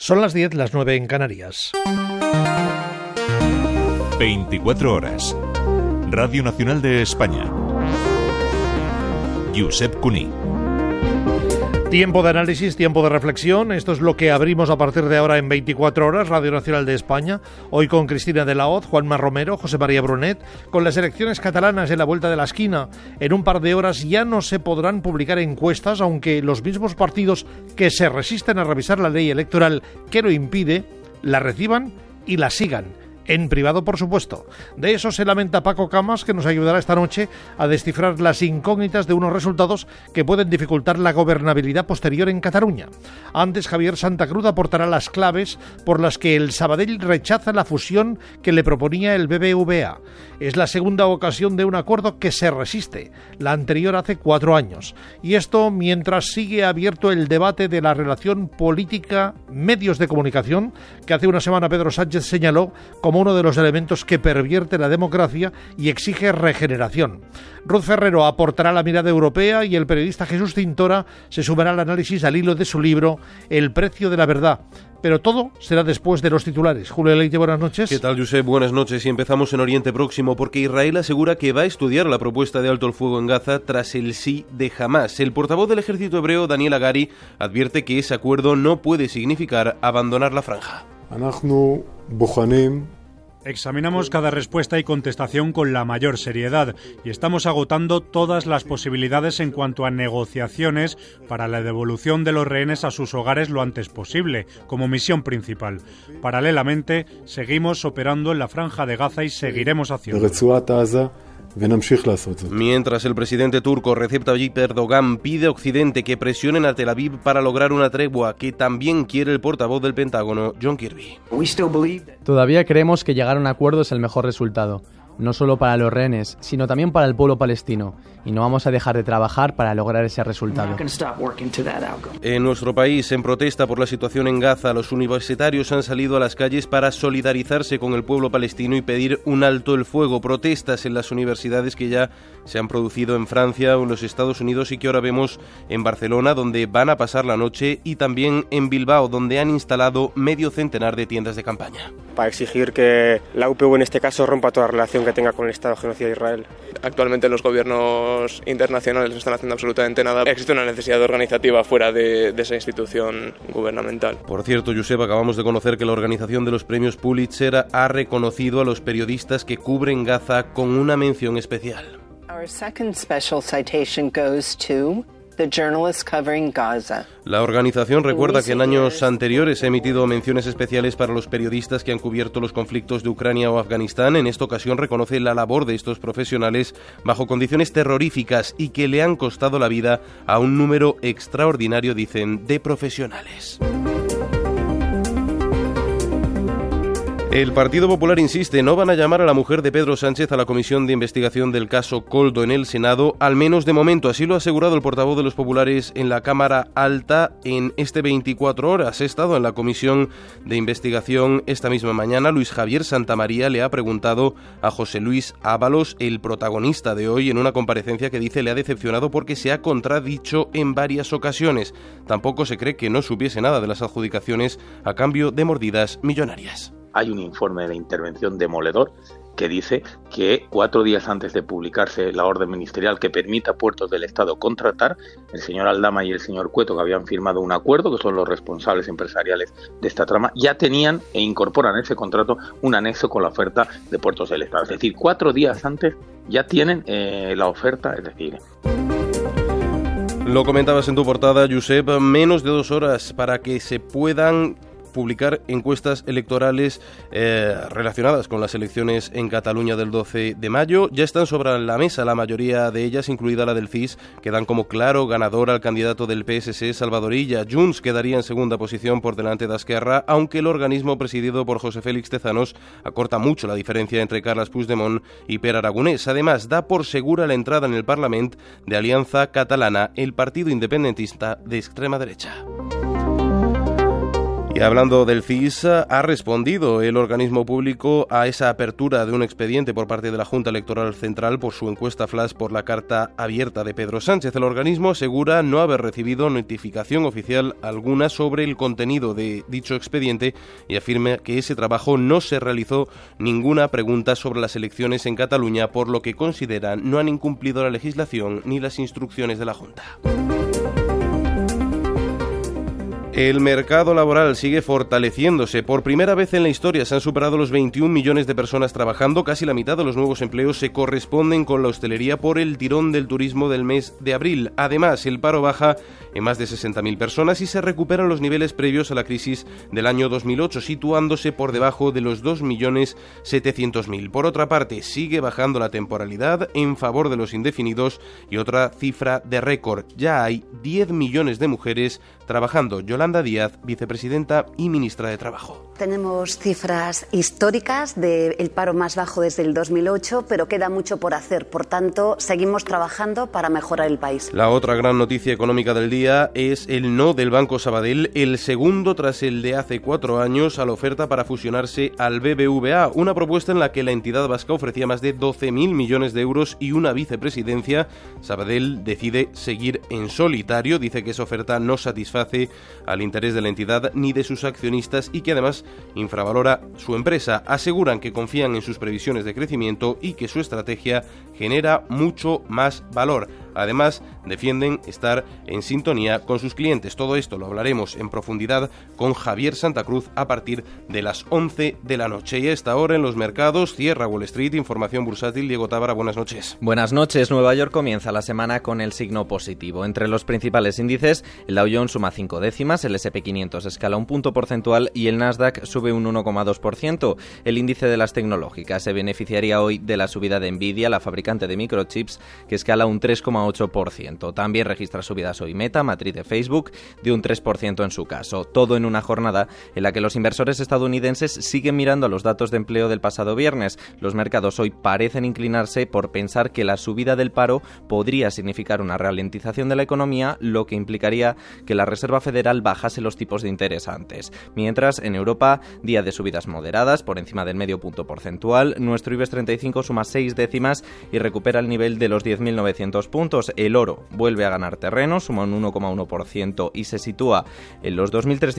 Son las 10, las 9 en Canarias. 24 horas. Radio Nacional de España. Josep Cuní. Tiempo de análisis, tiempo de reflexión. Esto es lo que abrimos a partir de ahora en 24 horas, Radio Nacional de España. Hoy con Cristina de la Hoz, Juanma Romero, José María Brunet, con las elecciones catalanas en la vuelta de la esquina. En un par de horas ya no se podrán publicar encuestas, aunque los mismos partidos que se resisten a revisar la ley electoral que lo impide, la reciban y la sigan. En privado, por supuesto. De eso se lamenta Paco Camas, que nos ayudará esta noche a descifrar las incógnitas de unos resultados que pueden dificultar la gobernabilidad posterior en Cataluña. Antes, Javier Santa Cruz aportará las claves por las que el Sabadell rechaza la fusión que le proponía el BBVA. Es la segunda ocasión de un acuerdo que se resiste, la anterior hace 4 años. Y esto mientras sigue abierto el debate de la relación política-medios de comunicación, que hace una semana Pedro Sánchez señaló como uno de los elementos que pervierte la democracia y exige regeneración. Ruth Ferrero aportará la mirada europea y el periodista Jesús Cintora se sumará al análisis al hilo de su libro El precio de la verdad. Pero todo será después de los titulares. Julio Leite, buenas noches. ¿Qué tal, Josep? Buenas noches. Y empezamos en Oriente Próximo porque Israel asegura que va a estudiar la propuesta de alto el fuego en Gaza tras el sí de Hamás. El portavoz del ejército hebreo, Daniel Hagari, advierte que ese acuerdo no puede significar abandonar la franja. Examinamos cada respuesta y contestación con la mayor seriedad y estamos agotando todas las posibilidades en cuanto a negociaciones para la devolución de los rehenes a sus hogares lo antes posible, como misión principal. Paralelamente, seguimos operando en la Franja de Gaza y seguiremos haciendo. Mientras el presidente turco Recep Tayyip Erdogan pide a Occidente que presionen a Tel Aviv para lograr una tregua que también quiere el portavoz del Pentágono, John Kirby. Todavía creemos que llegar a un acuerdo es el mejor resultado, no solo para los rehenes, sino también para el pueblo palestino, y no vamos a dejar de trabajar para lograr ese resultado. En nuestro país, en protesta por la situación en Gaza, los universitarios han salido a las calles para solidarizarse con el pueblo palestino y pedir un alto el fuego. Protestas en las universidades que ya se han producido en Francia o en los Estados Unidos y que ahora vemos en Barcelona, donde van a pasar la noche, y también en Bilbao, donde han instalado medio centenar de tiendas de campaña. Para exigir que la UPV en este caso rompa toda relación que tenga con el Estado genocida de Israel. Actualmente los gobiernos internacionales no están haciendo absolutamente nada. Existe una necesidad organizativa fuera de esa institución gubernamental. Por cierto, Josep, acabamos de conocer que la organización de los premios Pulitzer ha reconocido a los periodistas que cubren Gaza con una mención especial. Our second special citation goes to the journalists covering Gaza. La organización recuerda que en años anteriores ha emitido menciones especiales para los periodistas que han cubierto los conflictos de Ucrania o Afganistán. En esta ocasión reconoce la labor de estos profesionales bajo condiciones terroríficas y que le han costado la vida a un número extraordinario, dicen, de profesionales. El Partido Popular insiste, no van a llamar a la mujer de Pedro Sánchez a la comisión de investigación del caso Koldo en el Senado, al menos de momento. Así lo ha asegurado el portavoz de los populares en la Cámara Alta en este 24 horas. He estado en la comisión de investigación esta misma mañana. Luis Javier Santamaría le ha preguntado a José Luis Ábalos, el protagonista de hoy, en una comparecencia que dice le ha decepcionado porque se ha contradicho en varias ocasiones. Tampoco se cree que no supiese nada de las adjudicaciones a cambio de mordidas millonarias. Hay un informe de intervención demoledor que dice que 4 días antes de publicarse la orden ministerial que permita a Puertos del Estado contratar, el señor Aldama y el señor Cueto, que habían firmado un acuerdo, que son los responsables empresariales de esta trama, ya tenían e incorporan en ese contrato un anexo con la oferta de Puertos del Estado. Es decir, 4 días antes ya tienen la oferta, es decir... Lo comentabas en tu portada, Josep, menos de 2 horas para que se puedan publicar encuestas electorales relacionadas con las elecciones en Cataluña del 12 de mayo. Ya están sobre la mesa la mayoría de ellas, incluida la del CIS, que dan como claro ganador al candidato del PSC, Salvador Illa. Junts quedaría en segunda posición por delante de Esquerra, aunque el organismo presidido por José Félix Tezanos acorta mucho la diferencia entre Carles Puigdemont y Pere Aragonès. Además, da por segura la entrada en el Parlament de Alianza Catalana, el partido independentista de extrema derecha. Y hablando del CIS, ha respondido el organismo público a esa apertura de un expediente por parte de la Junta Electoral Central por su encuesta flash por la carta abierta de Pedro Sánchez. El organismo asegura no haber recibido notificación oficial alguna sobre el contenido de dicho expediente y afirma que ese trabajo no se realizó ninguna pregunta sobre las elecciones en Cataluña, por lo que consideran no han incumplido la legislación ni las instrucciones de la Junta. El mercado laboral sigue fortaleciéndose. Por primera vez en la historia se han superado los 21 millones de personas trabajando. Casi la mitad de los nuevos empleos se corresponden con la hostelería por el tirón del turismo del mes de abril. Además, el paro baja en más de 60.000 personas y se recuperan los niveles previos a la crisis del año 2008, situándose por debajo de los 2.700.000. Por otra parte, sigue bajando la temporalidad en favor de los indefinidos y otra cifra de récord. Ya hay 10 millones de mujeres trabajando. Yolanda Díaz, vicepresidenta y ministra de Trabajo. Tenemos cifras históricas del paro más bajo desde el 2008, pero queda mucho por hacer. Por tanto, seguimos trabajando para mejorar el país. La otra gran noticia económica del día es el no del Banco Sabadell, el segundo tras el de hace 4 años a la oferta para fusionarse al BBVA, una propuesta en la que la entidad vasca ofrecía más de 12.000 millones de euros y una vicepresidencia. Sabadell decide seguir en solitario, dice que esa oferta no satisface al interés de la entidad ni de sus accionistas y que además infravalora su empresa. Aseguran que confían en sus previsiones de crecimiento y que su estrategia genera mucho más valor. Además, defienden estar en sintonía con sus clientes. Todo esto lo hablaremos en profundidad con Javier Santa Cruz a partir de las 11 de la noche. Y a esta hora en los mercados cierra Wall Street. Información bursátil. Diego Tábara, buenas noches. Buenas noches. Nueva York comienza la semana con el signo positivo. Entre los principales índices, el Dow Jones suma 0,5 décimas, el S&P 500 escala un punto porcentual y el Nasdaq sube un 1,2%. El índice de las tecnológicas se beneficiaría hoy de la subida de Nvidia, la fabricante de microchips, que escala un 3,8%. También registra subidas hoy Meta, matriz de Facebook, de un 3% en su caso. Todo en una jornada en la que los inversores estadounidenses siguen mirando a los datos de empleo del pasado viernes. Los mercados hoy parecen inclinarse por pensar que la subida del paro podría significar una ralentización de la economía, lo que implicaría que la Reserva Federal bajase los tipos de interés antes. Mientras, en Europa, día de subidas moderadas, por encima del medio punto porcentual, nuestro IBEX 35 suma 6 décimas y recupera el nivel de los 10.900 puntos. El oro vuelve a ganar terreno, suma un 1,1% y se sitúa en los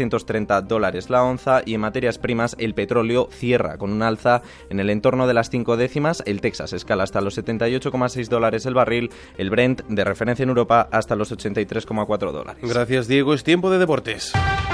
$2.330 la onza, y en materias primas el petróleo cierra con un alza en el entorno de las 5 décimas, el Texas escala hasta los $78,6 el barril, el Brent de referencia en Europa hasta los $83,4. Gracias, Diego. Es tiempo de deportes.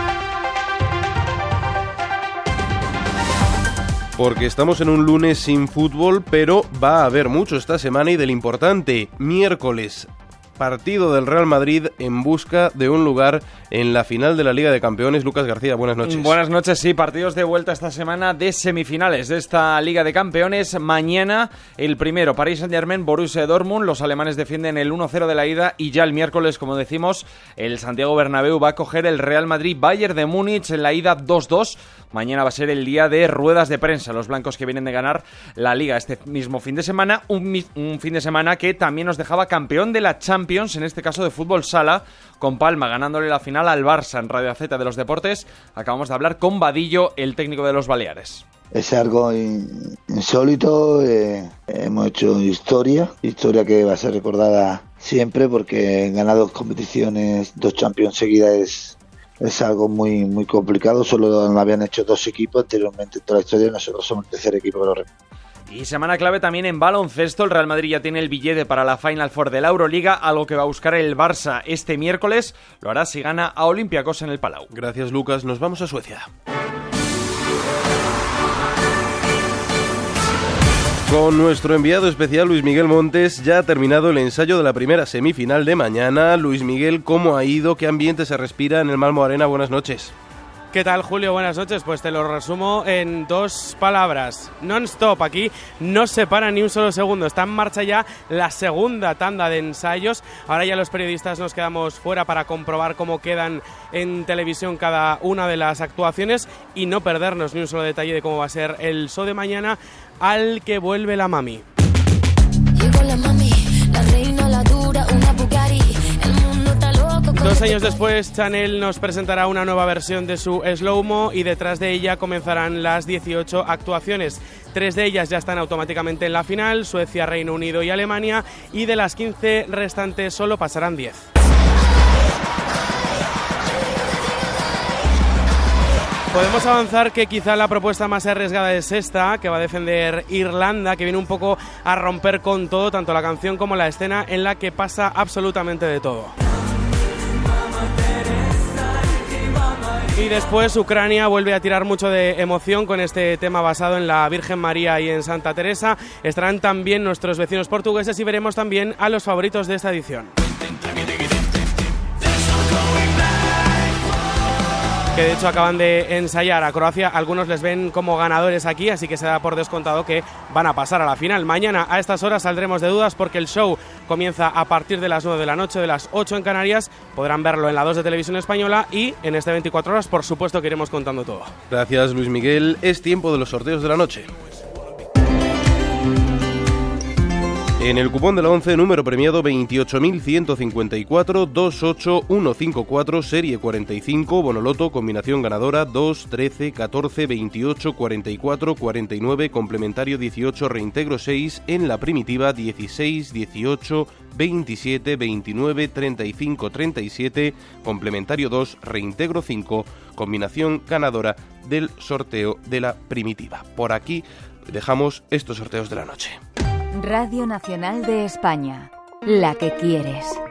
Porque estamos en un lunes sin fútbol, pero va a haber mucho esta semana y del importante. Miércoles, partido del Real Madrid en busca de un lugar en la final de la Liga de Campeones. Lucas García, buenas noches. Buenas noches, sí, partidos de vuelta esta semana de semifinales de esta Liga de Campeones. Mañana el primero, Paris Saint-Germain, Borussia Dortmund. Los alemanes defienden el 1-0 de la ida y ya el miércoles, como decimos, el Santiago Bernabéu va a coger el Real Madrid Bayern de Múnich en la ida 2-2. Mañana va a ser el día de ruedas de prensa. Los blancos que vienen de ganar la Liga este mismo fin de semana. Un fin de semana que también nos dejaba campeón de la Champions, en este caso de fútbol sala, con Palma ganándole la final al Barça. En Radio Z de los Deportes acabamos de hablar con Vadillo, el técnico de los Baleares. Es algo insólito, hemos hecho historia que va a ser recordada siempre porque ganar 2 competiciones, 2 Champions seguidas es algo muy, muy complicado. Solo lo habían hecho 2 equipos anteriormente en toda la historia, nosotros somos el tercer equipo que lo repite. Y semana clave también en baloncesto. El Real Madrid ya tiene el billete para la Final Four de la Euroliga, algo que va a buscar el Barça este miércoles. Lo hará si gana a Olympiacos en el Palau. Gracias, Lucas. Nos vamos a Suecia. Con nuestro enviado especial Luis Miguel Montes, ya ha terminado el ensayo de la primera semifinal de mañana. Luis Miguel, ¿cómo ha ido? ¿Qué ambiente se respira en el Malmo Arena? Buenas noches. ¿Qué tal, Julio? Buenas noches. Pues te lo resumo en 2 palabras. Non-stop. Aquí no se para ni un solo segundo. Está en marcha ya la segunda tanda de ensayos. Ahora ya los periodistas nos quedamos fuera para comprobar cómo quedan en televisión cada una de las actuaciones y no perdernos ni un solo detalle de cómo va a ser el show de mañana, al que vuelve la mami. Llegó la mami, la reina, la dura, una Bugatti. El mundo está loco con 2 años después, Chanel nos presentará una nueva versión de su Slow-Mo y detrás de ella comenzarán las 18 actuaciones. 3 de ellas ya están automáticamente en la final, Suecia, Reino Unido y Alemania, y de las 15 restantes solo pasarán 10. Podemos avanzar que quizá la propuesta más arriesgada es esta, que va a defender Irlanda, que viene un poco a romper con todo, tanto la canción como la escena, en la que pasa absolutamente de todo. Y después Ucrania vuelve a tirar mucho de emoción con este tema basado en la Virgen María y en Santa Teresa. Estarán también nuestros vecinos portugueses y veremos también a los favoritos de esta edición. Que de hecho acaban de ensayar a Croacia. Algunos les ven como ganadores aquí, así que se da por descontado que van a pasar a la final. Mañana a estas horas saldremos de dudas porque el show comienza a partir de las 9 de la noche, de las 8 en Canarias. Podrán verlo en la 2 de Televisión Española y en este 24 horas, por supuesto, que iremos contando todo. Gracias, Luis Miguel. Es tiempo de los sorteos de la noche. En el cupón de la 11, número premiado 28.154, 28154, serie 45, Bonoloto, combinación ganadora 2, 13, 14, 28, 44, 49, complementario 18, reintegro 6, en la primitiva 16, 18, 27, 29, 35, 37, complementario 2, reintegro 5, combinación ganadora del sorteo de la primitiva. Por aquí dejamos estos sorteos de la noche. Radio Nacional de España, la que quieres.